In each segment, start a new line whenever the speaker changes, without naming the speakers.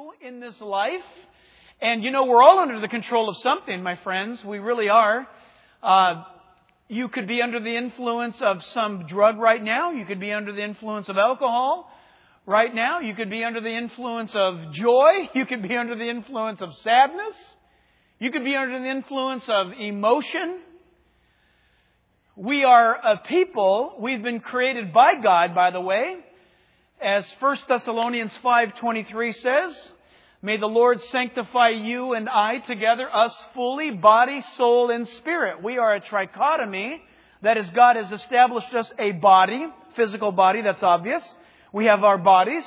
do in this life. And we're all under the control of something, my friends. We really are. You could be under the influence of some drug right now. You could be under the influence of alcohol right now. You could be under the influence of joy. You could be under the influence of sadness. You could be under the influence of emotion. We are a people. We've been created by God, by the way. As 1 Thessalonians 5:23 says, may the Lord sanctify you and I together, us fully, body, soul, and spirit. We are a trichotomy. That is, God has established us a body, physical body, that's obvious. We have our bodies.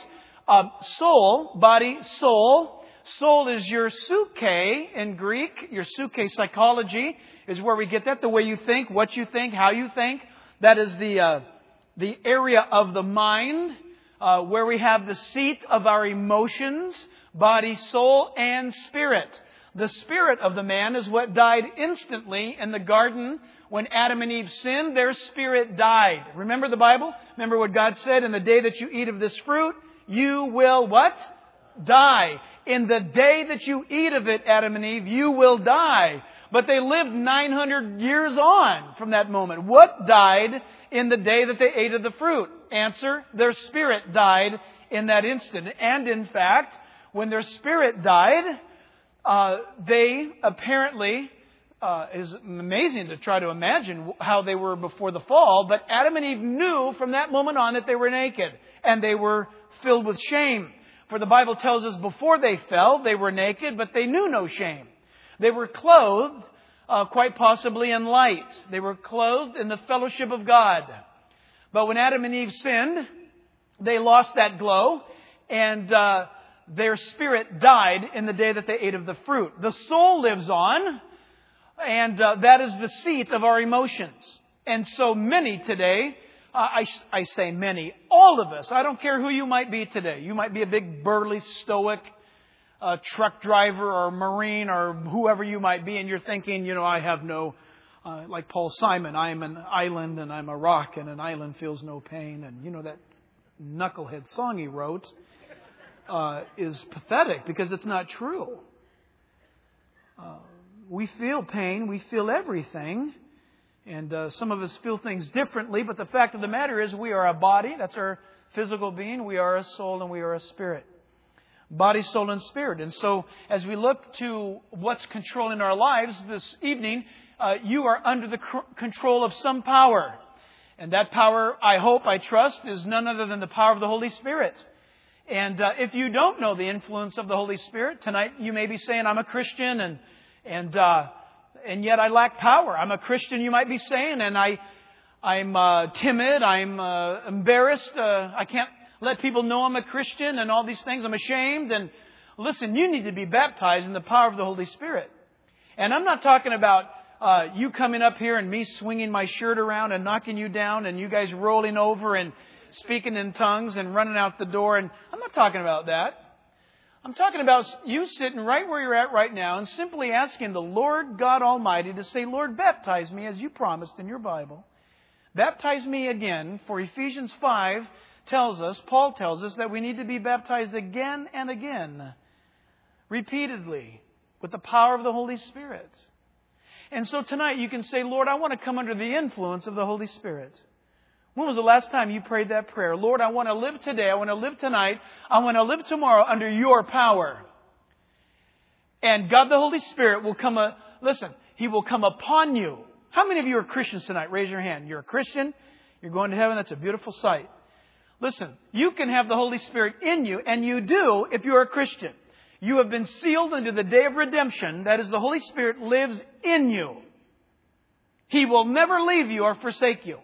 Soul, body, soul. Soul is your psyche in Greek. Your psyche, psychology, is where we get that. The way you think, what you think, how you think. That is the area of the mind where we have the seat of our emotions, body, soul, and spirit. The spirit of the man is what died instantly in the garden when Adam and Eve sinned. Their spirit died. Remember the Bible? Remember what God said? In the day that you eat of this fruit, you will what? Die. In the day that you eat of it, Adam and Eve, you will die. But they lived 900 years on from that moment. What died in the day that they ate of the fruit? Answer, their spirit died in that instant. And in fact, when their spirit died, they apparently, is amazing to try to imagine how they were before the fall, but Adam and Eve knew from that moment on that they were naked and they were filled with shame. For the Bible tells us before they fell, they were naked, but they knew no shame. They were clothed, quite possibly in light. They were clothed in the fellowship of God. But when Adam and Eve sinned, they lost that glow, and their spirit died in the day that they ate of the fruit. The soul lives on, and that is the seat of our emotions. And so many today, I say many, all of us, I don't care who you might be today. You might be a big, burly, stoic truck driver or Marine or whoever you might be, and you're thinking, I have no, like Paul Simon, I am an island and I'm a rock and an island feels no pain. And that knucklehead song he wrote is pathetic because it's not true. We feel pain, we feel everything. And some of us feel things differently, but the fact of the matter is we are a body. That's our physical being. We are a soul and we are a spirit. Body, soul, and spirit. And so as we look to what's controlling our lives this evening, you are under the control of some power. And that power, I hope, I trust, is none other than the power of the Holy Spirit. And if you don't know the influence of the Holy Spirit, tonight you may be saying, I'm a Christian and yet I lack power. I'm a Christian, you might be saying, and I'm timid, I'm embarrassed, I can't let people know I'm a Christian and all these things, I'm ashamed. And listen, you need to be baptized in the power of the Holy Spirit. And I'm not talking about you coming up here and me swinging my shirt around and knocking you down and you guys rolling over and speaking in tongues and running out the door. And I'm not talking about that. I'm talking about you sitting right where you're at right now and simply asking the Lord God Almighty to say, Lord, baptize me as you promised in your Bible. Baptize me again, for Ephesians 5 tells us, Paul tells us that we need to be baptized again and again, repeatedly, with the power of the Holy Spirit. And so tonight you can say, Lord, I want to come under the influence of the Holy Spirit. When was the last time you prayed that prayer? Lord, I want to live today. I want to live tonight. I want to live tomorrow under your power. And God the Holy Spirit will come, He will come upon you. How many of you are Christians tonight? Raise your hand. You're a Christian. You're going to heaven. That's a beautiful sight. Listen, you can have the Holy Spirit in you, and you do if you're a Christian. You have been sealed unto the day of redemption. That is, the Holy Spirit lives in you. He will never leave you or forsake you.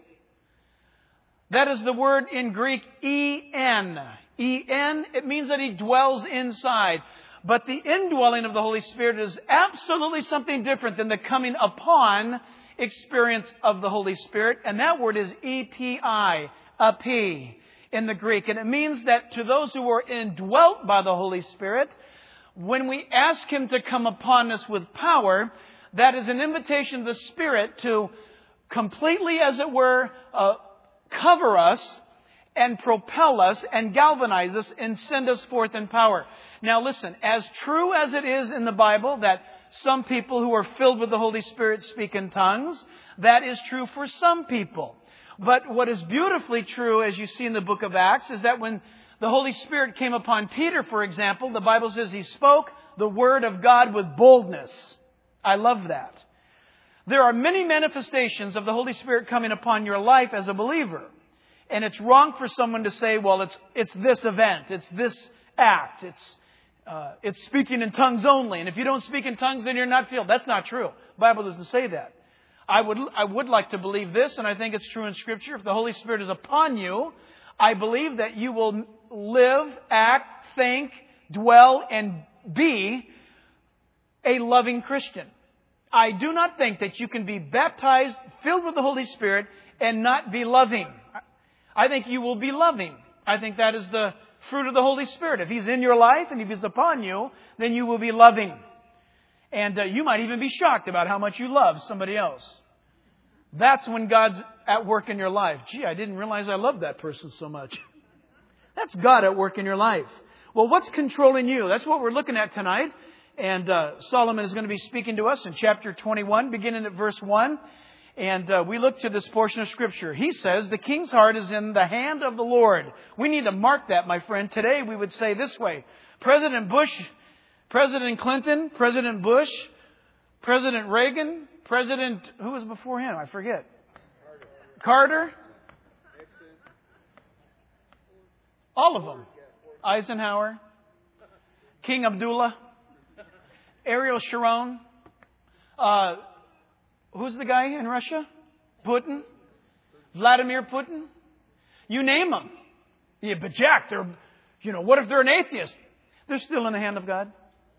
That is the word in Greek, en. En, it means that He dwells inside. But the indwelling of the Holy Spirit is absolutely something different than the coming upon experience of the Holy Spirit. And that word is epi, epi, in the Greek. And it means that to those who are indwelt by the Holy Spirit, when we ask Him to come upon us with power, that is an invitation of the Spirit to completely, as it were, cover us and propel us and galvanize us and send us forth in power. Now listen, as true as it is in the Bible that some people who are filled with the Holy Spirit speak in tongues, that is true for some people. But what is beautifully true, as you see in the book of Acts, is that when the Holy Spirit came upon Peter, for example, the Bible says he spoke the Word of God with boldness. I love that. There are many manifestations of the Holy Spirit coming upon your life as a believer. And it's wrong for someone to say, well, it's this event, it's this act, it's speaking in tongues only. And if you don't speak in tongues, then you're not filled. That's not true. The Bible doesn't say that. I would like to believe this, and I think it's true in Scripture. If the Holy Spirit is upon you, I believe that you will live, act, think, dwell, and be a loving Christian. I do not think that you can be baptized, filled with the Holy Spirit, and not be loving. I think you will be loving. I think that is the fruit of the Holy Spirit. If He's in your life and if He's upon you, then you will be loving. And you might even be shocked about how much you love somebody else. That's when God's at work in your life. Gee, I didn't realize I loved that person so much. That's God at work in your life. Well, what's controlling you? That's what we're looking at tonight. And Solomon is going to be speaking to us in chapter 21, beginning at verse 1. And we look to this portion of Scripture. He says, the king's heart is in the hand of the Lord. We need to mark that, my friend. Today we would say this way. President Bush, President Clinton, President Bush, President Reagan, who was before him? I forget. Carter. All of them. Eisenhower. King Abdullah. Ariel Sharon. Who's the guy in Russia? Putin. Vladimir Putin. You name them. Yeah, but Jack, what if they're an atheist? They're still in the hand of God.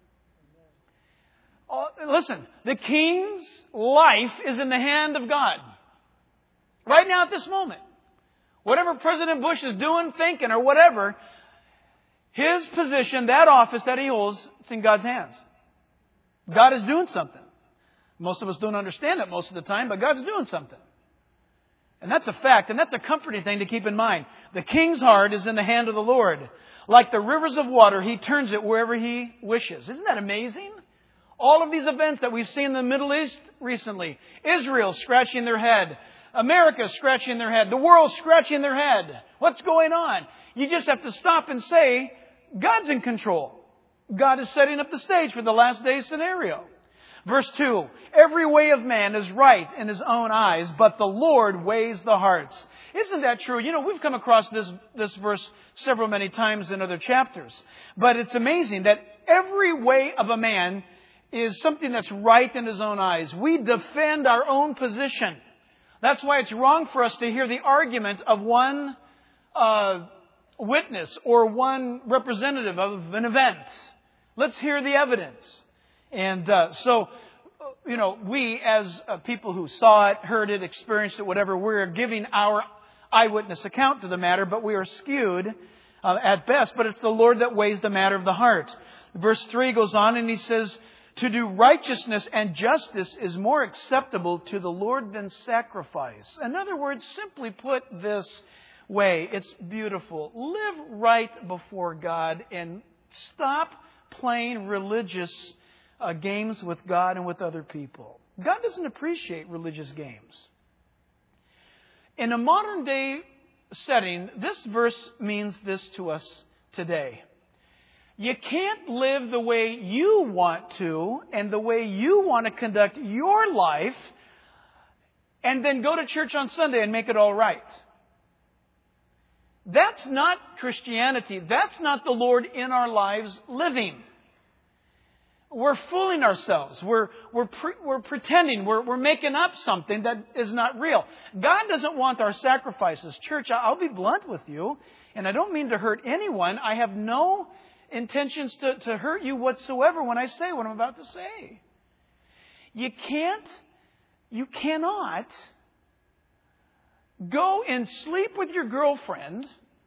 Listen, the king's life is in the hand of God. Right now at this moment. Whatever President Bush is doing, thinking, or whatever, his position, that office that he holds, it's in God's hands. God is doing something. Most of us don't understand it most of the time, but God's doing something. And that's a fact, and that's a comforting thing to keep in mind. The king's heart is in the hand of the Lord. Like the rivers of water, He turns it wherever He wishes. Isn't that amazing? All of these events that we've seen in the Middle East recently. Israel scratching their head. America scratching their head. The world scratching their head. What's going on? You just have to stop and say, God's in control. God is setting up the stage for the last day scenario. Verse 2, every way of man is right in his own eyes, but the Lord weighs the hearts. Isn't that true? We've come across this verse many times in other chapters. But it's amazing that every way of a man is something that's right in his own eyes. We defend our own position. That's why it's wrong for us to hear the argument of one witness or one representative of an event. Let's hear the evidence. And so, we as people who saw it, heard it, experienced it, whatever, we're giving our eyewitness account to the matter, but we are skewed at best. But it's the Lord that weighs the matter of the heart. Verse 3 goes on and He says, to do righteousness and justice is more acceptable to the Lord than sacrifice. In other words, simply put this way, it's beautiful. Live right before God and stop playing religious games with God and with other people. God doesn't appreciate religious games. In a modern day setting, this verse means this to us today. You can't live the way you want to and the way you want to conduct your life and then go to church on Sunday and make it all right. That's not Christianity. That's not the Lord in our lives living. We're fooling ourselves. We're pretending. We're making up something that is not real. God doesn't want our sacrifices. Church, I'll be blunt with you, and I don't mean to hurt anyone. I have no intentions to hurt you whatsoever when I say what I'm about to say. You cannot go and sleep with your girlfriend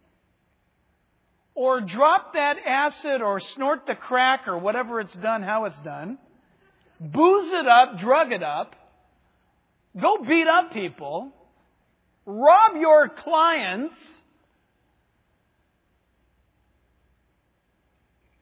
or drop that acid or snort the crack or whatever it's done, how it's done, booze it up, drug it up, go beat up people, rob your clients,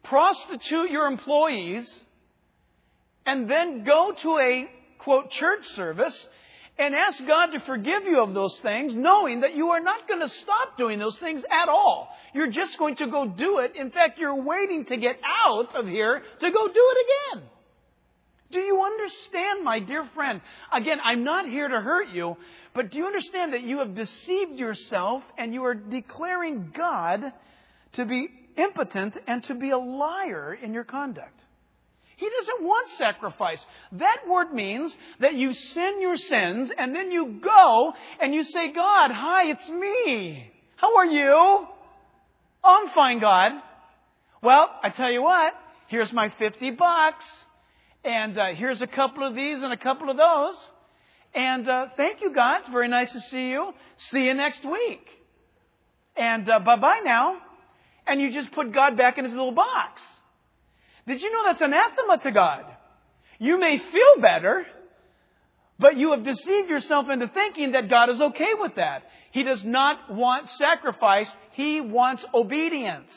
prostitute your employees, and then go to a, quote, church service and ask God to forgive you of those things, knowing that you are not going to stop doing those things at all. You're just going to go do it. In fact, you're waiting to get out of here to go do it again. Do you understand, my dear friend? Again, I'm not here to hurt you, but do you understand that you have deceived yourself and you are declaring God to be impotent and to be a liar in your conduct? He doesn't want sacrifice. That word means that you sin your sins and then you go and you say, God, hi, it's me. How are you? Oh, I'm fine, God. Well, I tell you what, here's my $50. And here's a couple of these and a couple of those. And thank you, God. It's very nice to see you. See you next week. And bye-bye now. And you just put God back in his little box. Did you know that's anathema to God? You may feel better, but you have deceived yourself into thinking that God is okay with that. He does not want sacrifice. He wants obedience.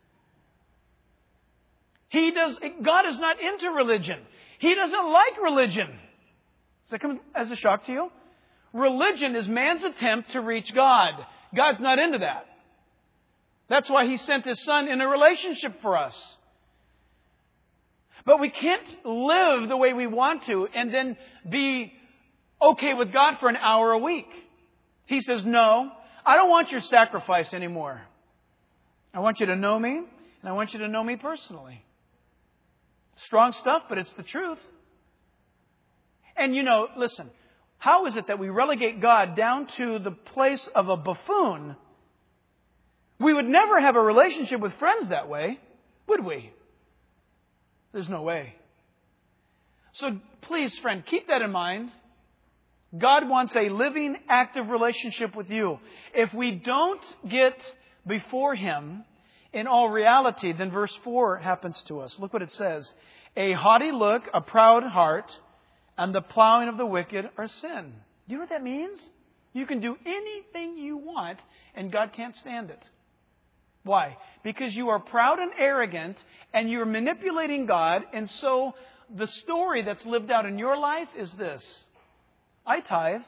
God is not into religion. He doesn't like religion. Does that come as a shock to you? Religion is man's attempt to reach God. God's not into that. That's why He sent His Son in a relationship for us. But we can't live the way we want to and then be okay with God for an hour a week. He says, no, I don't want your sacrifice anymore. I want you to know me, and I want you to know me personally. Strong stuff, but it's the truth. And listen, how is it that we relegate God down to the place of a buffoon? We would never have a relationship with friends that way, would we? There's no way. So please, friend, keep that in mind. God wants a living, active relationship with you. If we don't get before Him in all reality, then verse 4 happens to us. Look what it says. A haughty look, a proud heart, and the plowing of the wicked are sin. Do you know what that means? You can do anything you want, and God can't stand it. Why? Because you are proud and arrogant, and you're manipulating God, and so the story that's lived out in your life is this. I tithe.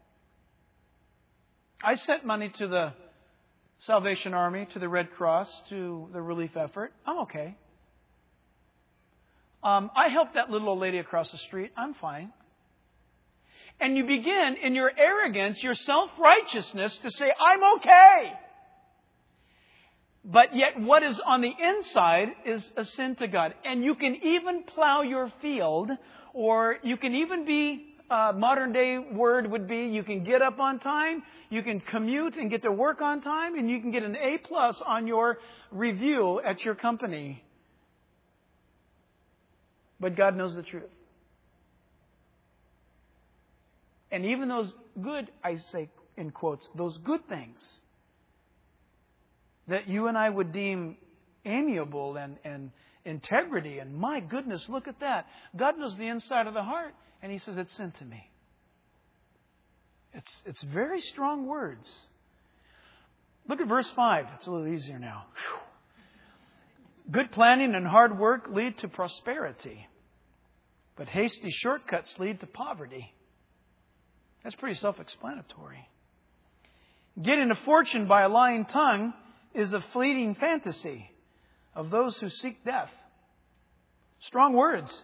I sent money to the Salvation Army, to the Red Cross, to the relief effort. I'm okay. I helped that little old lady across the street. I'm fine. And you begin in your arrogance, your self-righteousness to say, I'm okay. But yet what is on the inside is a sin to God. And you can even plow your field, or you can even be, modern day word would be, you can get up on time, you can commute and get to work on time, and you can get an A+ on your review at your company. But God knows the truth. And even those good, I say in quotes, those good things that you and I would deem amiable and integrity, and my goodness, look at that. God knows the inside of the heart, and He says, it's sin to me. It's very strong words. Look at verse 5. It's a little easier now. Whew. Good planning and hard work lead to prosperity, but hasty shortcuts lead to poverty. That's pretty self-explanatory. Getting a fortune by a lying tongue is a fleeting fantasy of those who seek death. Strong words.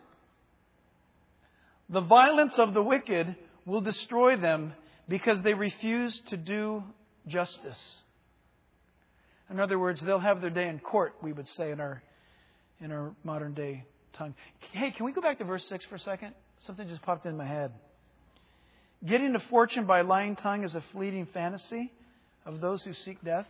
The violence of the wicked will destroy them because they refuse to do justice. In other words, they'll have their day in court, we would say in our modern day tongue. Hey, can we go back to verse 6 for a second? Something just popped in my head. Getting a fortune by lying tongue is a fleeting fantasy of those who seek death.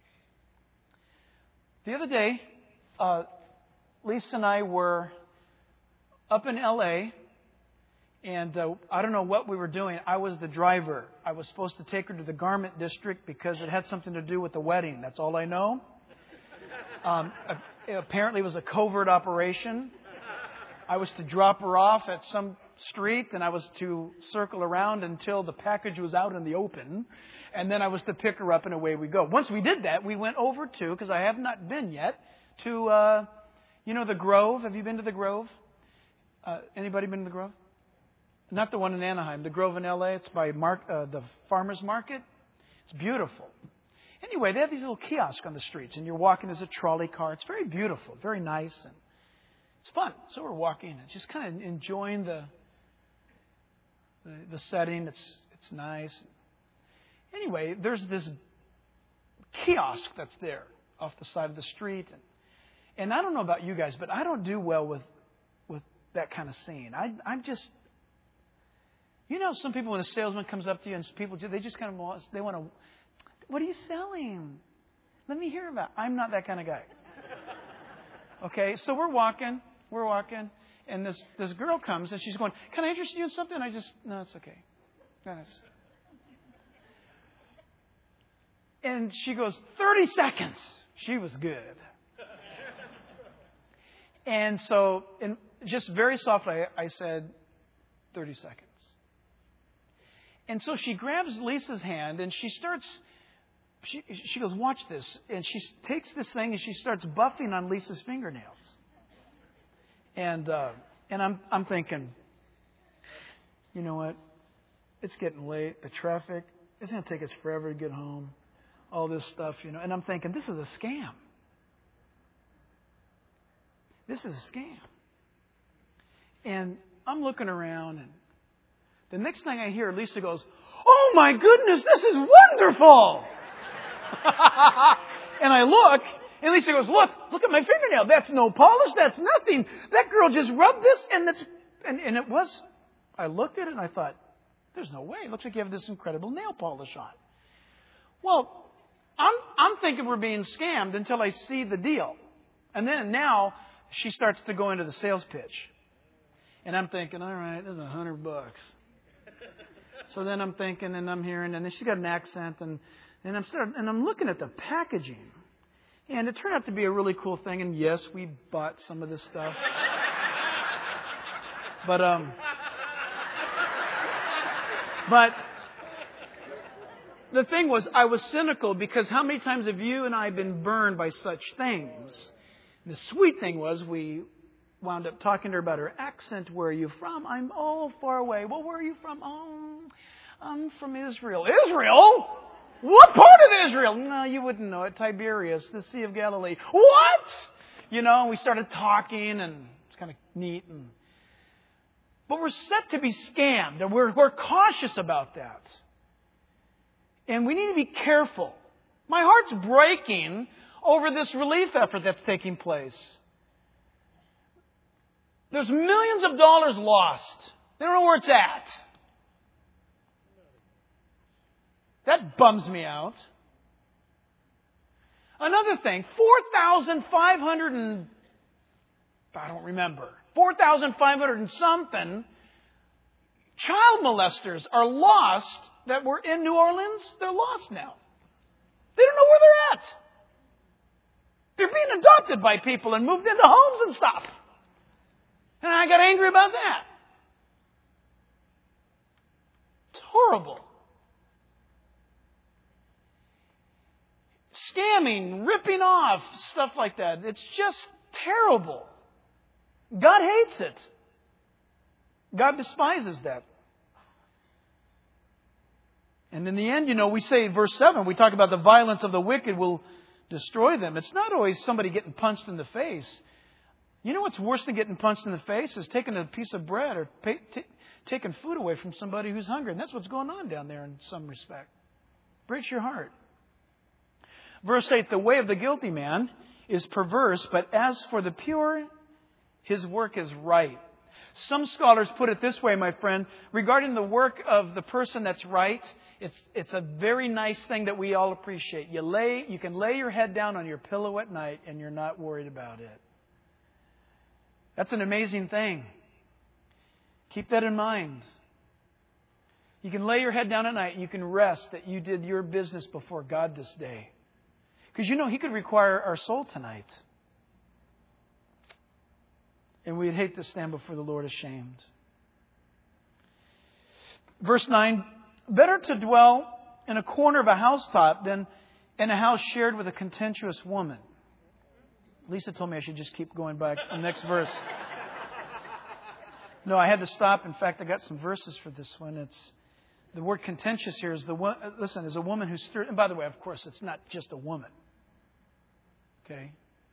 The other day, Lisa and I were up in L.A., and I don't know what we were doing. I was the driver. I was supposed to take her to the garment district because it had something to do with the wedding. That's all I know. Apparently it was a covert operation. I was to drop her off at some street, and I was to circle around until the package was out in the open, and then I was to pick her up, and away we go. Once we did that, we went over to, because I have not been yet, to You know the Grove? Have you been to the Grove? Anybody been to the Grove? Not the one in Anaheim. The Grove in L.A. It's by the Farmers Market. It's beautiful. Anyway, they have these little kiosks on the streets, and you're walking as a trolley car. It's very beautiful, very nice, and it's fun. So we're walking and just kind of enjoying the setting. It's nice. Anyway, there's this kiosk that's there off the side of the street, and I don't know about you guys, but I don't do well with that kind of scene. I'm just, some people, when a salesman comes up to you and they just kind of, they want to, what are you selling? Let me hear about it. I'm not that kind of guy. Okay, so we're walking, and this girl comes and she's going, can I interest you in something? No, it's okay. And she goes, 30 seconds. She was good. And so, just very softly, I said, 30 seconds. And so she grabs Lisa's hand and she goes, watch this. And she takes this thing and she starts buffing on Lisa's fingernails. And I'm thinking, you know what? It's getting late. The traffic, it's going to take us forever to get home. All this stuff, And I'm thinking, this is a scam. This is a scam. And I'm looking around, and the next thing I hear, Lisa goes, oh my goodness, this is wonderful! And I look, and Lisa goes, look at my fingernail. That's no polish, that's nothing. That girl just rubbed this, and it was, I looked at it and I thought, there's no way. It looks like you have this incredible nail polish on. Well, I'm thinking we're being scammed until I see the deal. And then now she starts to go into the sales pitch. And I'm thinking, all right, this is $100. So then I'm thinking, and I'm hearing, and then she's got an accent, and I'm looking at the packaging. And it turned out to be a really cool thing. And yes, we bought some of this stuff. But the thing was, I was cynical because how many times have you and I been burned by such things? The sweet thing was we wound up talking to her about her accent. Where are you from? I'm far away. Well, where are you from? Oh, I'm from Israel. Israel? What part of Israel? No, you wouldn't know it. Tiberias, the Sea of Galilee. What? We started talking, and it's kind of neat. But we're set to be scammed, and we're cautious about that. And we need to be careful. My heart's breaking over this relief effort that's taking place. There's millions of dollars lost. They don't know where it's at. That bums me out. Another thing, 4,500 and... I don't remember. 4,500 and something child molesters are lost that were in New Orleans. They're lost now. They don't know where they're at. They're being adopted by people and moved into homes and stuff. And I got angry about that. It's horrible. Scamming, ripping off, stuff like that. It's just terrible. God hates it. God despises that. And in the end, we say in verse 7, we talk about the violence of the wicked will destroy them. It's not always somebody getting punched in the face. You know what's worse than getting punched in the face is taking a piece of bread or taking food away from somebody who's hungry. And that's what's going on down there in some respect. Breaks your heart. Verse 8, the way of the guilty man is perverse, but as for the pure, his work is right. Some scholars put it this way, my friend, regarding the work of the person that's right, it's a very nice thing that we all appreciate. You can lay your head down on your pillow at night and you're not worried about it. That's an amazing thing. Keep that in mind. You can lay your head down at night and you can rest that you did your business before God this day. Because He could require our soul tonight. And we'd hate to stand before the Lord ashamed. Verse 9, better to dwell in a corner of a housetop than in a house shared with a contentious woman. Lisa told me I should just keep going back to the next verse. No, I had to stop. In fact, I got some verses for this one. It's the word contentious here is is a woman who stirs. And by the way, of course, it's not just a woman. Okay?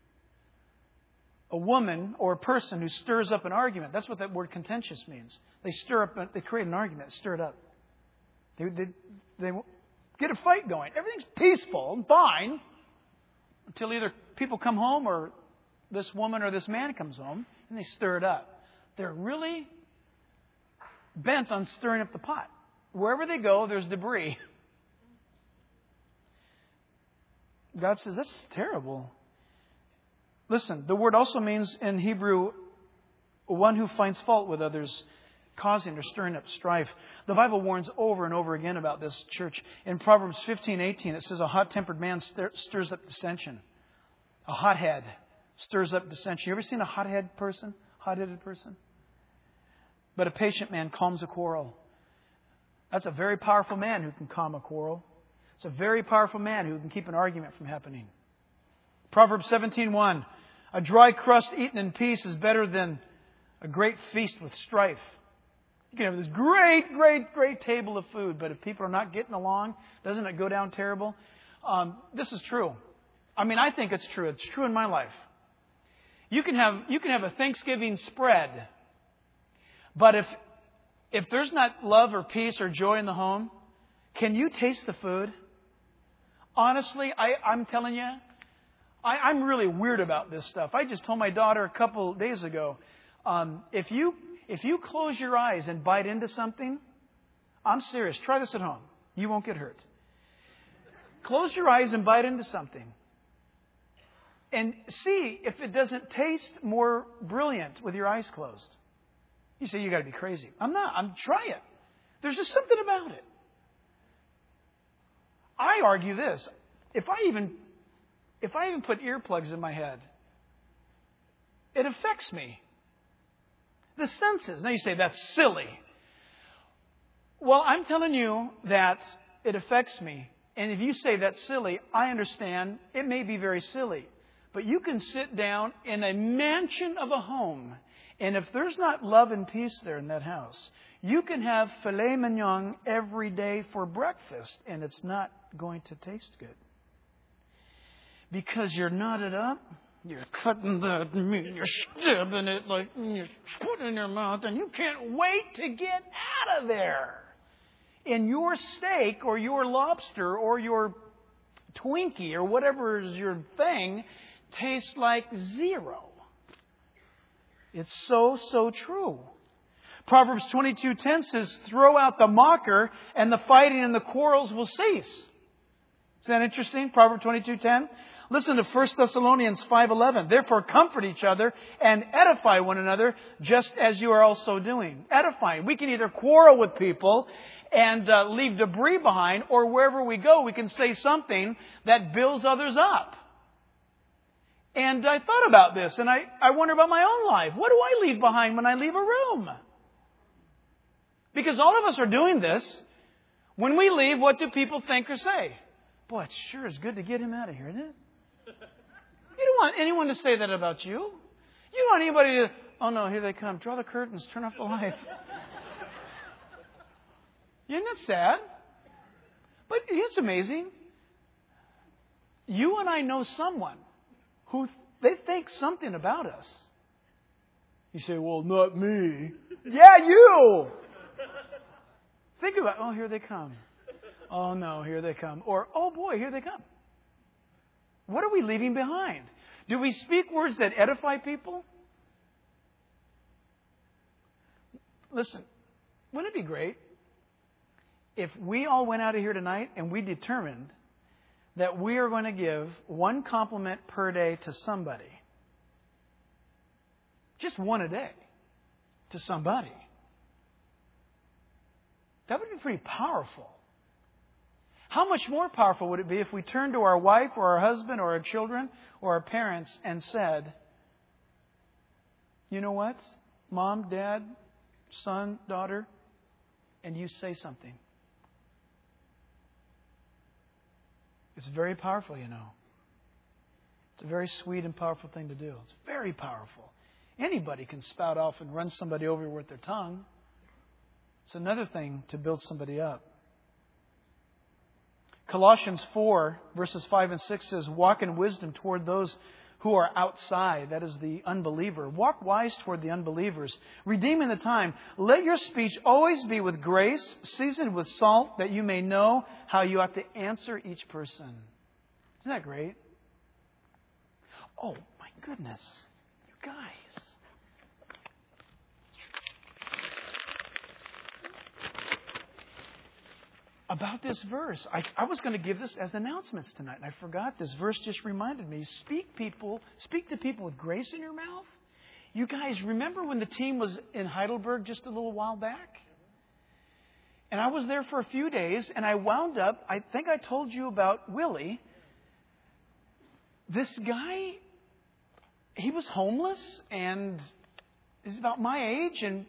A woman or a person who stirs up an argument. That's what that word contentious means. They stir up, they create an argument, stir it up. They get a fight going. Everything's peaceful and fine until either people come home or this woman or this man comes home and they stir it up. They're really bent on stirring up the pot. Wherever they go, there's debris. God says, that's terrible. Listen, the word also means in Hebrew, one who finds fault with others, causing or stirring up strife. The Bible warns over and over again about this, church. In Proverbs 15:18, it says, a hot-tempered man stirs up dissension. A hothead stirs up dissension. You ever seen a hot-headed person? But a patient man calms a quarrel. That's a very powerful man who can calm a quarrel. It's a very powerful man who can keep an argument from happening. Proverbs 17:1. A dry crust eaten in peace is better than a great feast with strife. You can have this great table of food, but if people are not getting along, doesn't it go down terrible? This is true. I mean, I think it's true. It's true in my life. You can have a Thanksgiving spread, but if there's not love or peace or joy in the home, can you taste the food? Honestly, I'm telling you, I'm really weird about this stuff. I just told my daughter a couple days ago, if you close your eyes and bite into something, I'm serious. Try this at home. You won't get hurt. Close your eyes and bite into something. And see if it doesn't taste more brilliant with your eyes closed. You say, you got to be crazy. I'm not. Try it. There's just something about it. I argue this. If I even put earplugs in my head, it affects me. The senses. Now you say, that's silly. Well, I'm telling you that it affects me. And if you say that's silly, I understand. It may be very silly. But you can sit down in a mansion of a home, and if there's not love and peace there in that house, you can have filet mignon every day for breakfast, and it's not going to taste good. Because you're knotted up, you're cutting the meat, you're stabbing it like you put it in your mouth, and you can't wait to get out of there. And your steak or your lobster or your Twinkie or whatever is your thing tastes like zero. It's so true. Proverbs 22:10 says, throw out the mocker and the fighting and the quarrels will cease. Is that interesting? Proverbs 22:10. Listen to 1 Thessalonians 5:11. Therefore comfort each other and edify one another just as you are also doing. Edifying. We can either quarrel with people and leave debris behind, or wherever we go we can say something that builds others up. And I thought about this, and I wonder about my own life. What do I leave behind when I leave a room? Because all of us are doing this. When we leave, what do people think or say? Boy, it sure is good to get him out of here, isn't it? You don't want anyone to say that about you. You don't want anybody to, oh no, here they come. Draw the curtains, turn off the lights. Isn't that sad? But it's amazing. You and I know someone who they think something about us. You say, well, not me. Yeah, you! Think about, oh, here they come. Oh, no, here they come. Or, oh, boy, here they come. What are we leaving behind? Do we speak words that edify people? Listen, wouldn't it be great if we all went out of here tonight and we determined that we are going to give one compliment per day to somebody? Just one a day to somebody. That would be pretty powerful. How much more powerful would it be if we turned to our wife or our husband or our children or our parents and said, you know what? Mom, Dad, son, daughter, and you say something. It's very powerful, you know. It's a very sweet and powerful thing to do. It's very powerful. Anybody can spout off and run somebody over with their tongue. It's another thing to build somebody up. Colossians 4, verses 5 and 6 says, walk in wisdom toward those who are outside, that is the unbeliever. Walk wise toward the unbelievers, redeeming the time. Let your speech always be with grace, seasoned with salt, that you may know how you ought to answer each person. Isn't that great? Oh, my goodness. You guys. About this verse, I was going to give this as announcements tonight, and I forgot. This verse just reminded me. Speak to people with grace in your mouth. You guys, remember when the team was in Heidelberg just a little while back? And I was there for a few days, and I wound up, I think I told you about Willie. This guy, he was homeless, and he's about my age, and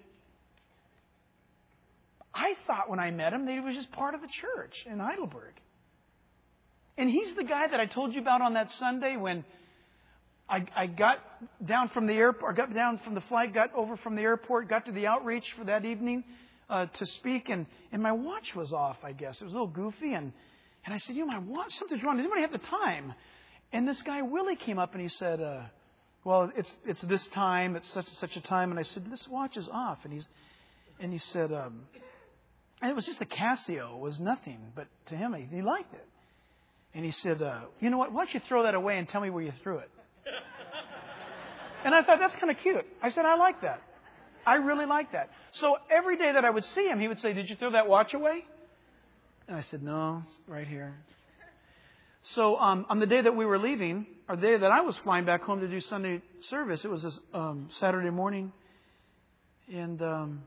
I thought when I met him that he was just part of the church in Heidelberg. And he's the guy that I told you about on that Sunday when I got down from the airport, got down from the flight, got over from the airport, got to the outreach for that evening to speak, and my watch was off, I guess. It was a little goofy, and I said, my watch, something's wrong. Does anybody have the time? And this guy, Willie, came up and he said, well, it's this time, it's such a time. And I said, this watch is off. And he said, and it was just a Casio. It was nothing. But to him, he liked it. And he said, you know what? Why don't you throw that away and tell me where you threw it? And I thought, that's kind of cute. I said, I like that. I really like that. So every day that I would see him, he would say, did you throw that watch away? And I said, no, it's right here. So on the day that we were leaving, or the day that I was flying back home to do Sunday service, it was this Saturday morning. And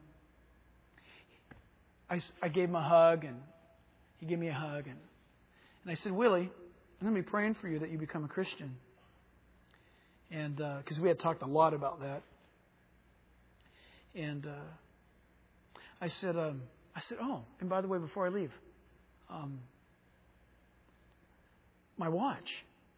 I gave him a hug, and he gave me a hug. And I said, Willie, I'm going to be praying for you that you become a Christian. And because we had talked a lot about that. And I said, oh, and by the way, before I leave, my watch.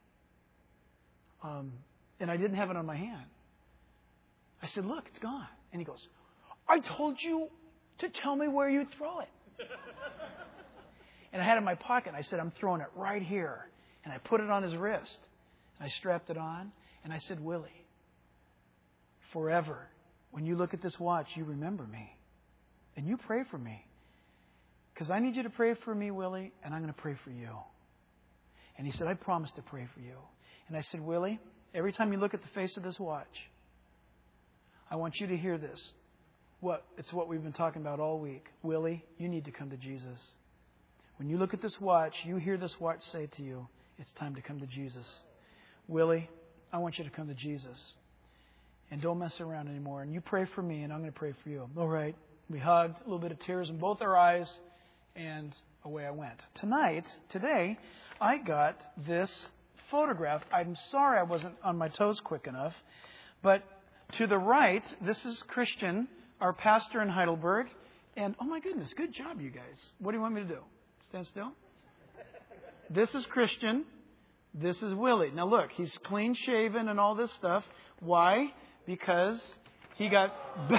And I didn't have it on my hand. I said, look, it's gone. And he goes, I told you to tell me where you throw it. And I had it in my pocket. And I said, I'm throwing it right here. And I put it on his wrist. And I strapped it on. And I said, Willie, forever, when you look at this watch, you remember me. And you pray for me. Because I need you to pray for me, Willie, and I'm going to pray for you. And he said, I promise to pray for you. And I said, Willie, every time you look at the face of this watch, I want you to hear this. It's what we've been talking about all week. Willie, you need to come to Jesus. When you look at this watch, you hear this watch say to you, it's time to come to Jesus. Willie, I want you to come to Jesus. And don't mess around anymore. And you pray for me, and I'm going to pray for you. All right. We hugged, a little bit of tears in both our eyes, and away I went. Today, I got this photograph. I'm sorry I wasn't on my toes quick enough. But to the right, this is Christian, our pastor in Heidelberg. And, oh my goodness, good job, you guys. What do you want me to do? Stand still? This is Christian. This is Willie. Now look, he's clean shaven and all this stuff. Why? Because he got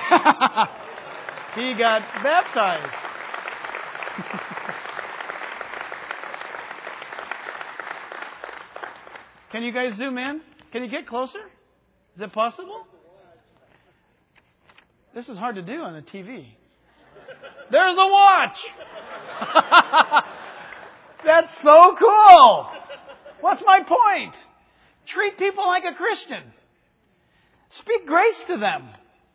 he got baptized. Can you guys zoom in? Can you get closer? Is it possible? This is hard to do on the TV. There's the watch! That's so cool! What's my point? Treat people like a Christian. Speak grace to them.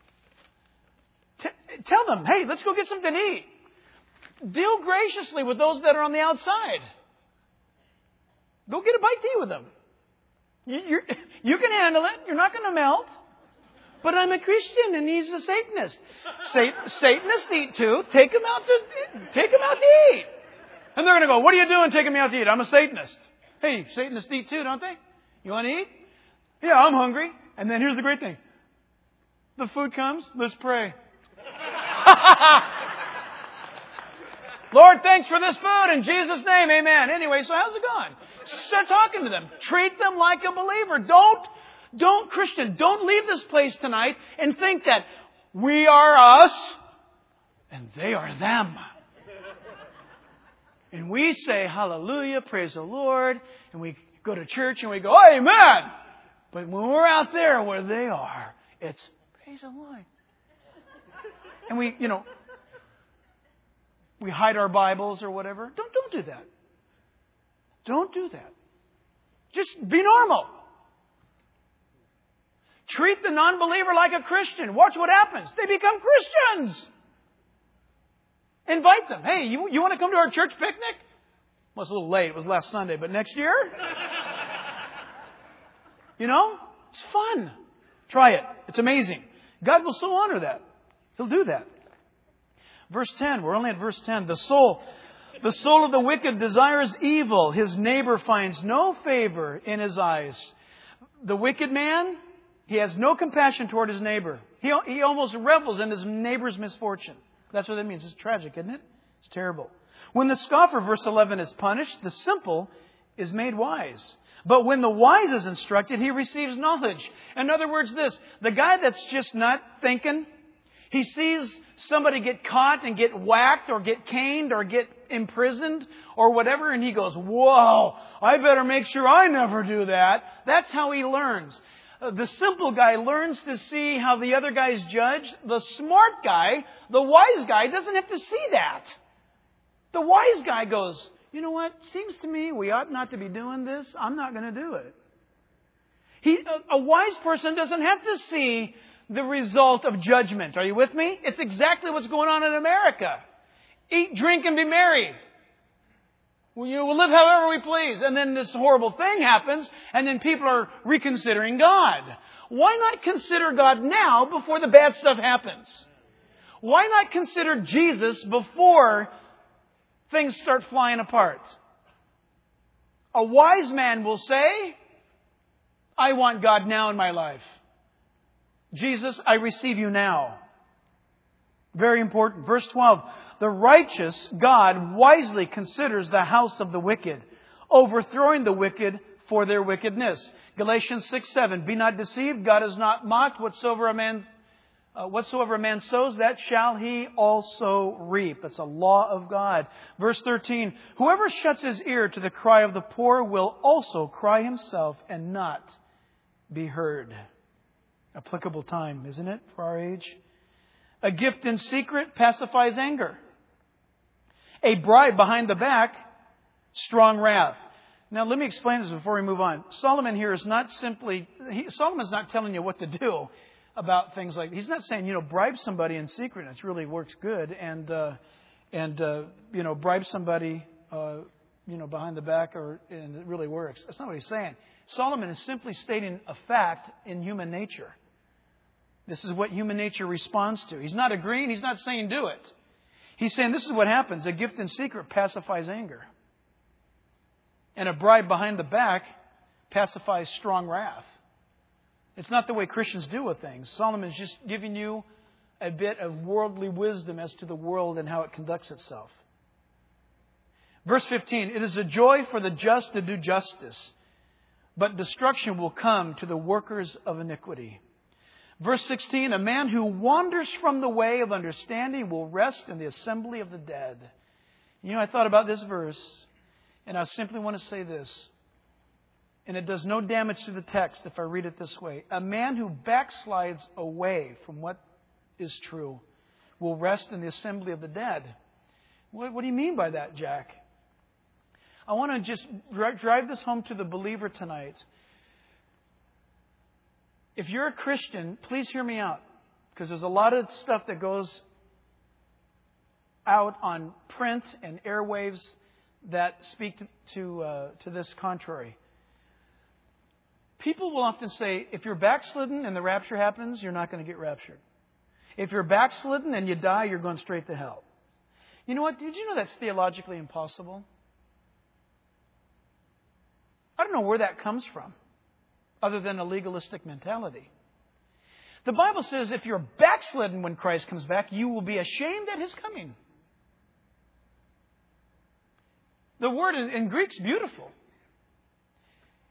Tell them, hey, let's go get something to eat. Deal graciously with those that are on the outside. Go get a bite to eat with them. You can handle it. You're not going to melt. But I'm a Christian and he's a Satanist. Satanists eat too. Take them out to eat. And they're going to go, what are you doing taking me out to eat? I'm a Satanist. Hey, Satanists eat too, don't they? You want to eat? Yeah, I'm hungry. And then here's the great thing. The food comes. Let's pray. Lord, thanks for this food. In Jesus' name, amen. Anyway, so how's it going? Start talking to them. Treat them like a believer. Christian, don't leave this place tonight and think that we are us and they are them. And we say, hallelujah, praise the Lord, and we go to church and we go, amen. But when we're out there where they are, it's praise the Lord. And we hide our Bibles or whatever. Don't do that. Don't do that. Just be normal. Treat the non-believer like a Christian. Watch what happens. They become Christians. Invite them. Hey, you want to come to our church picnic? Well, it's a little late. It was last Sunday, but next year? It's fun. Try it. It's amazing. God will so honor that. He'll do that. Verse 10. We're only at verse 10. The soul of the wicked desires evil. His neighbor finds no favor in his eyes. The wicked man, he has no compassion toward his neighbor. He almost revels in his neighbor's misfortune. That's what that means. It's tragic, isn't it? It's terrible. When the scoffer, verse 11, is punished, the simple is made wise. But when the wise is instructed, he receives knowledge. In other words, the guy that's just not thinking, he sees somebody get caught and get whacked or get caned or get imprisoned or whatever, and he goes, whoa, I better make sure I never do that. That's how he learns. The simple guy learns to see how the other guy's judged. The smart guy, the wise guy, doesn't have to see that. The wise guy goes, you know what? Seems to me we ought not to be doing this. I'm not going to do it. A wise person doesn't have to see the result of judgment. Are you with me? It's exactly what's going on in America. Eat, drink, and be merry. We'll live however we please. And then this horrible thing happens, and then people are reconsidering God. Why not consider God now before the bad stuff happens? Why not consider Jesus before things start flying apart? A wise man will say, I want God now in my life. Jesus, I receive you now. Very important. Verse 12. The righteous God wisely considers the house of the wicked, overthrowing the wicked for their wickedness. Galatians 6:7. Be not deceived. God is not mocked. Whatsoever a man sows, that shall he also reap. That's a law of God. Verse 13. Whoever shuts his ear to the cry of the poor will also cry himself and not be heard. Applicable time, isn't it, for our age? A gift in secret pacifies anger. A bribe behind the back, strong wrath. Now, let me explain this before we move on. Solomon here is not Solomon's not telling you what to do about things like, he's not saying, bribe somebody in secret. It really works good. And bribe somebody, behind the back and it really works. That's not what he's saying. Solomon is simply stating a fact in human nature. This is what human nature responds to. He's not agreeing. He's not saying do it. He's saying this is what happens. A gift in secret pacifies anger. And a bribe behind the back pacifies strong wrath. It's not the way Christians deal with things. Solomon's just giving you a bit of worldly wisdom as to the world and how it conducts itself. Verse 15. It is a joy for the just to do justice, but destruction will come to the workers of iniquity. Verse 16, a man who wanders from the way of understanding will rest in the assembly of the dead. I thought about this verse, and I simply want to say this, and it does no damage to the text if I read it this way. A man who backslides away from what is true will rest in the assembly of the dead. What do you mean by that, Jack? I want to just drive this home to the believer tonight. If you're a Christian, please hear me out, because there's a lot of stuff that goes out on print and airwaves that speak to this contrary. People will often say, if you're backslidden and the rapture happens, you're not going to get raptured. If you're backslidden and you die, you're going straight to hell. You know what? Did you know that's theologically impossible? I don't know where that comes from, other than a legalistic mentality. The Bible says if you're backslidden when Christ comes back, you will be ashamed at His coming. The word in Greek's beautiful.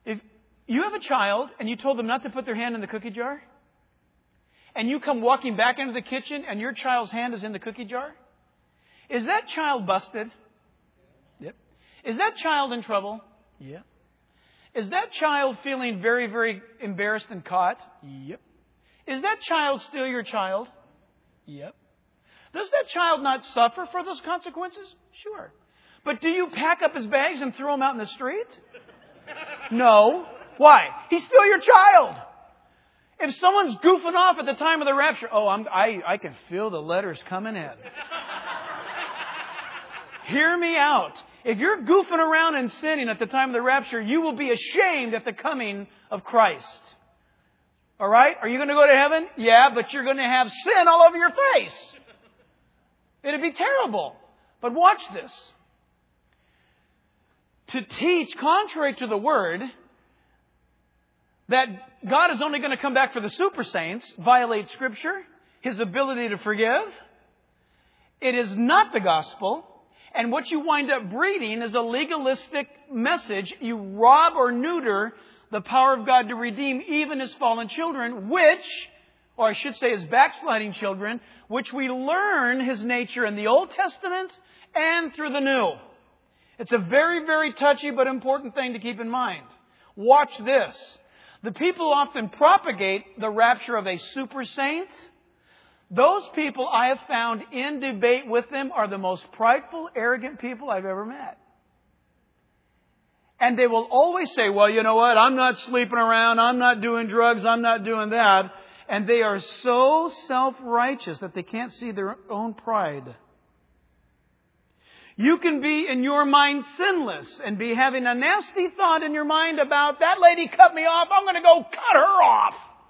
If you have a child and you told them not to put their hand in the cookie jar, and you come walking back into the kitchen and your child's hand is in the cookie jar, is that child busted? Yep. Is that child in trouble? Yep. Is that child feeling very, very embarrassed and caught? Yep. Is that child still your child? Yep. Does that child not suffer for those consequences? Sure. But do you pack up his bags and throw him out in the street? No. Why? He's still your child. If someone's goofing off at the time of the rapture, I can feel the letters coming in. Hear me out. If you're goofing around and sinning at the time of the rapture, you will be ashamed at the coming of Christ. All right? Are you going to go to heaven? Yeah, but you're going to have sin all over your face. It'd be terrible. But watch this. To teach contrary to the Word that God is only going to come back for the super saints violates Scripture, His ability to forgive. It is not the gospel. And what you wind up breeding is a legalistic message. You rob or neuter the power of God to redeem even His fallen children, or I should say His backsliding children, which we learn His nature in the Old Testament and through the New. It's a very, very touchy but important thing to keep in mind. Watch this. The people often propagate the rapture of a super saint. Those people I have found in debate with them are the most prideful, arrogant people I've ever met. And they will always say, well, you know what? I'm not sleeping around. I'm not doing drugs. I'm not doing that. And they are so self-righteous that they can't see their own pride. You can be in your mind sinless and be having a nasty thought in your mind about that lady cut me off. I'm going to go cut her off.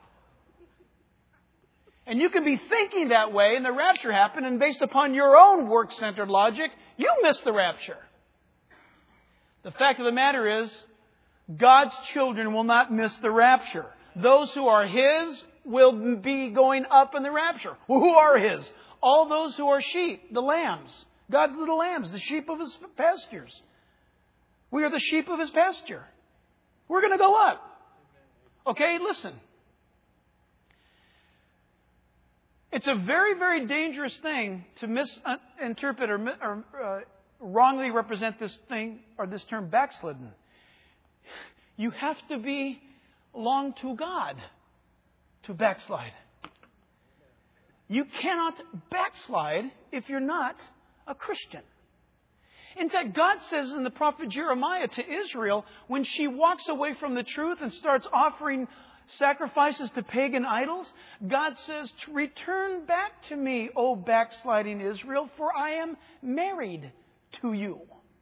And you can be thinking that way and the rapture happened, and based upon your own work-centered logic, you miss the rapture. The fact of the matter is, God's children will not miss the rapture. Those who are His will be going up in the rapture. Well, who are His? All those who are sheep, the lambs. God's little lambs, the sheep of His pastures. We are the sheep of His pasture. We're going to go up. Okay, listen. It's a very, very dangerous thing to misinterpret or wrongly represent this thing or this term backslidden. You have to belong to God to backslide. You cannot backslide if you're not a Christian. In fact, God says in the prophet Jeremiah to Israel, when she walks away from the truth and starts offering sacrifices to pagan idols, God says, return back to me, O backsliding Israel, for I am married to you.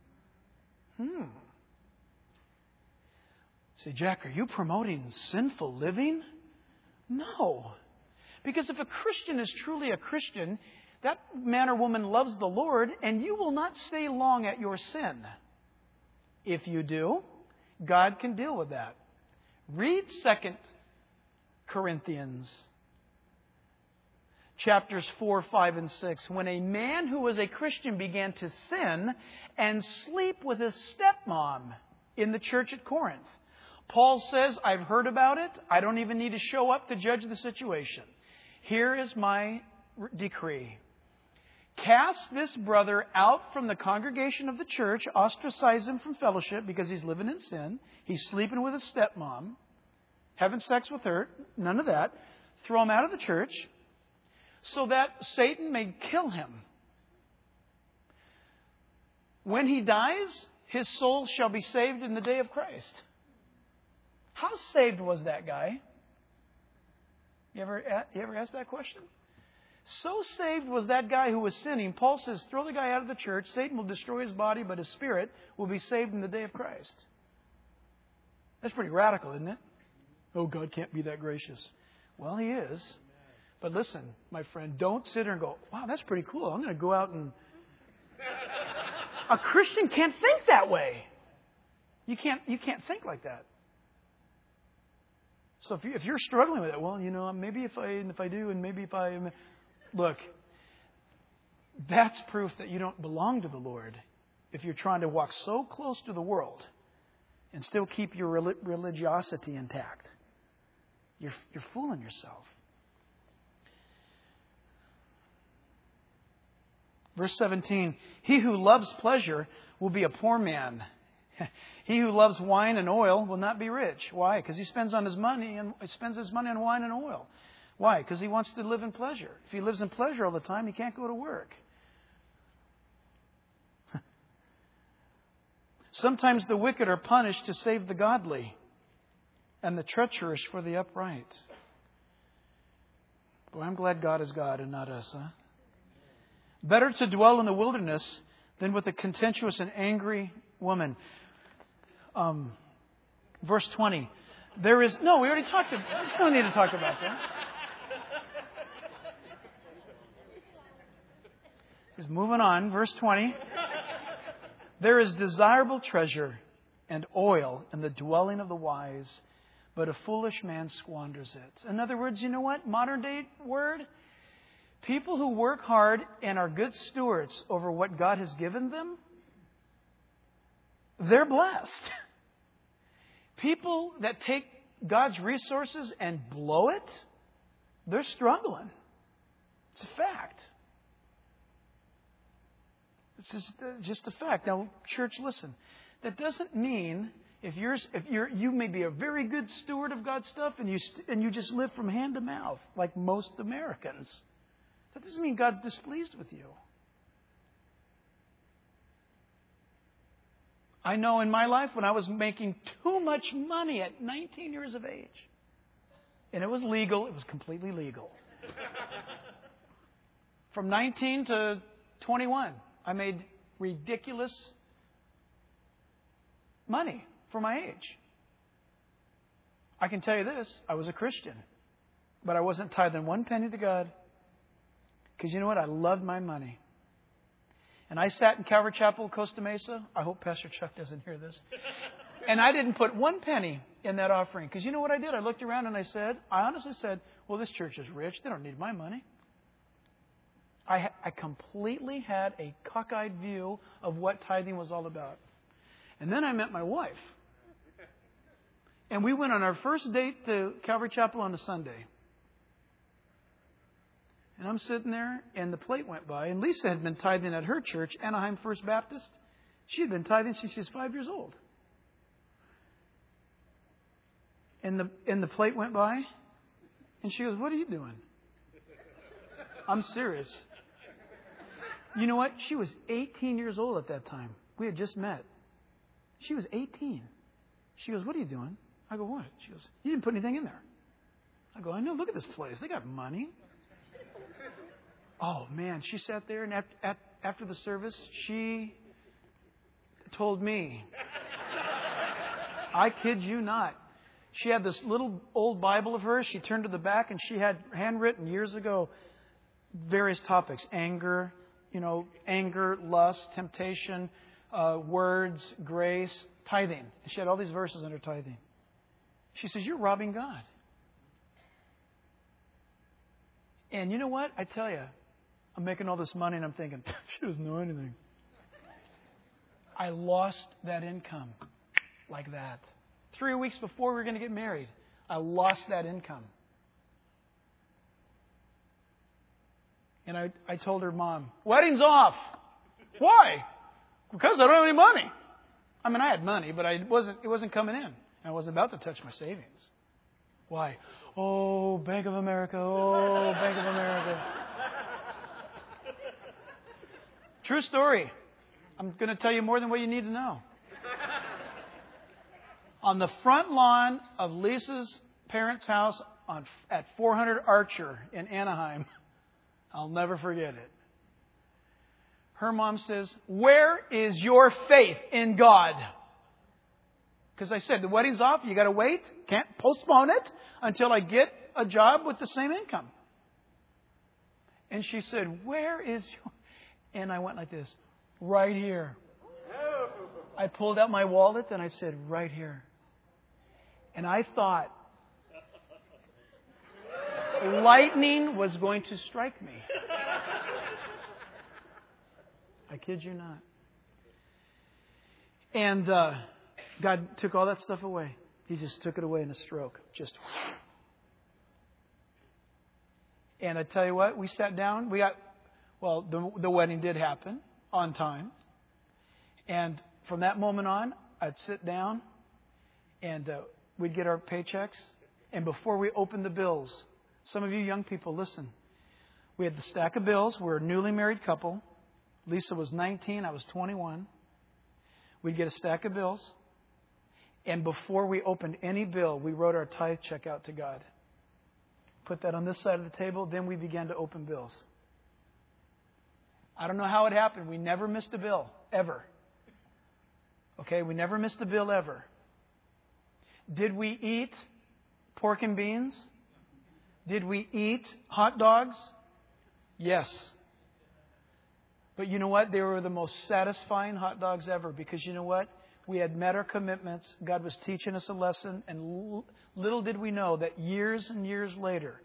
Say, Jack, are you promoting sinful living? No. Because if a Christian is truly a Christian, that man or woman loves the Lord, and you will not stay long at your sin. If you do, God can deal with that. Read 2 Corinthians chapters 4, 5, and 6. When a man who was a Christian began to sin and sleep with his stepmom in the church at Corinth. Paul says, I've heard about it. I don't even need to show up to judge the situation. Here is my decree. Cast this brother out from the congregation of the church, ostracize him from fellowship because he's living in sin. He's sleeping with his stepmom, having sex with her, none of that. Throw him out of the church so that Satan may kill him. When he dies, his soul shall be saved in the day of Christ. How saved was that guy? You ever asked that question? So saved was that guy who was sinning. Paul says, throw the guy out of the church. Satan will destroy his body, but his spirit will be saved in the day of Christ. That's pretty radical, isn't it? Oh, God can't be that gracious. Well, He is. But listen, my friend, don't sit there and go, wow, that's pretty cool. I'm going to go out and... A Christian can't think that way. You can't think like that. So if you're struggling with it, well, maybe if I do, and maybe if I... Look, that's proof that you don't belong to the Lord if you're trying to walk so close to the world and still keep your religiosity intact. You're fooling yourself. Verse 17, he who loves pleasure will be a poor man. He who loves wine and oil will not be rich. Why? Because he spends his money on wine and oil. Why? Because he wants to live in pleasure. If he lives in pleasure all the time, he can't go to work. Sometimes the wicked are punished to save the godly, and the treacherous for the upright. Boy, I'm glad God is God and not us, huh? Better to dwell in the wilderness than with a contentious and angry woman. Verse 20. We already talked about that. We don't need to talk about that. Just moving on. Verse 20. There is desirable treasure and oil in the dwelling of the wise, but a foolish man squanders it. In other words, you know what? Modern day word? People who work hard and are good stewards over what God has given them, they're blessed. People that take God's resources and blow it, they're struggling. It's a fact. It's just a fact. Now, church, listen. That doesn't mean you may be a very good steward of God's stuff and you just live from hand to mouth like most Americans. That doesn't mean God's displeased with you. I know in my life when I was making too much money at 19 years of age, and it was legal, it was completely legal. From 19 to 21, I made ridiculous money for my age. I can tell you this, I was a Christian, but I wasn't tithing one penny to God. Because you know what? I loved my money. And I sat in Calvary Chapel, Costa Mesa. I hope Pastor Chuck doesn't hear this. And I didn't put one penny in that offering. Because you know what I did? I looked around and I honestly said, well, this church is rich. They don't need my money. I completely had a cockeyed view of what tithing was all about. And then I met my wife. And we went on our first date to Calvary Chapel on a Sunday. And I'm sitting there, and the plate went by. And Lisa had been tithing at her church, Anaheim First Baptist. She had been tithing since she was 5 years old. And the plate went by, and she goes, "What are you doing?" I'm serious. You know what? She was 18 years old at that time. We had just met. She was 18. She goes, "What are you doing?" I go, "What?" She goes, "You didn't put anything in there." I go, "I know. Look at this place. They got money." Oh, man. She sat there, and after the service, she told me, I kid you not, she had this little old Bible of hers. She turned to the back, and she had handwritten years ago various topics. Anger, lust, temptation, words, grace, tithing. And she had all these verses under tithing. She says, "You're robbing God." And you know what? I tell you, I'm making all this money and I'm thinking, she doesn't know anything. I lost that income like that. 3 weeks before we were going to get married, I lost that income. And I told her mom, "Wedding's off." "Why?" "Because I don't have any money." I mean, I had money, but it wasn't coming in. And I wasn't about to touch my savings. Why? "Oh, Bank of America. Oh, Bank of America." True story. I'm going to tell you more than what you need to know. On the front lawn of Lisa's parents' house at 400 Archer in Anaheim, I'll never forget it. Her mom says, "Where is your faith in God?" Because I said, the wedding's off. You got to wait. Can't postpone it until I get a job with the same income. And she said, "Where is your..." And I went like this, "Right here." I pulled out my wallet and I said, "Right here." And I thought lightning was going to strike me. I kid you not. And God took all that stuff away. He just took it away in a stroke. Just. And I tell you what, we sat down. The wedding did happen on time. And from that moment on, I'd sit down and we'd get our paychecks. And before we opened the bills, some of you young people, listen. We had the stack of bills. We're a newly married couple. Lisa was 19. I was 21. We'd get a stack of bills. And before we opened any bill, we wrote our tithe check out to God. Put that on this side of the table. Then we began to open bills. I don't know how it happened. We never missed a bill, ever. Okay, we never missed a bill, ever. Did we eat pork and beans? Did we eat hot dogs? Yes. But you know what? They were the most satisfying hot dogs ever, because you know what? We had met our commitments. God was teaching us a lesson. And little did we know that years and years later,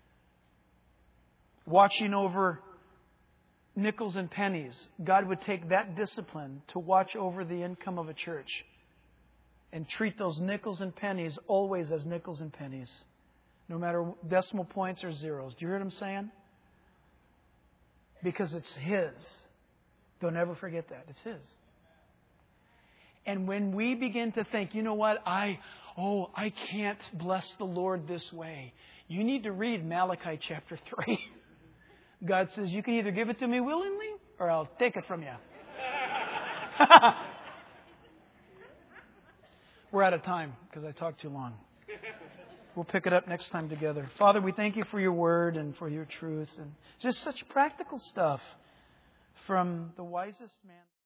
watching over nickels and pennies, God would take that discipline to watch over the income of a church and treat those nickels and pennies always as nickels and pennies, no matter decimal points or zeros. Do you hear what I'm saying? Because it's His. Don't ever forget that. It's His. And when we begin to think, you know what, I can't bless the Lord this way. You need to read Malachi chapter 3. God says, you can either give it to me willingly or I'll take it from you. We're out of time because I talked too long. We'll pick it up next time together. Father, we thank you for your word and for your truth. And just such practical stuff from the wisest man.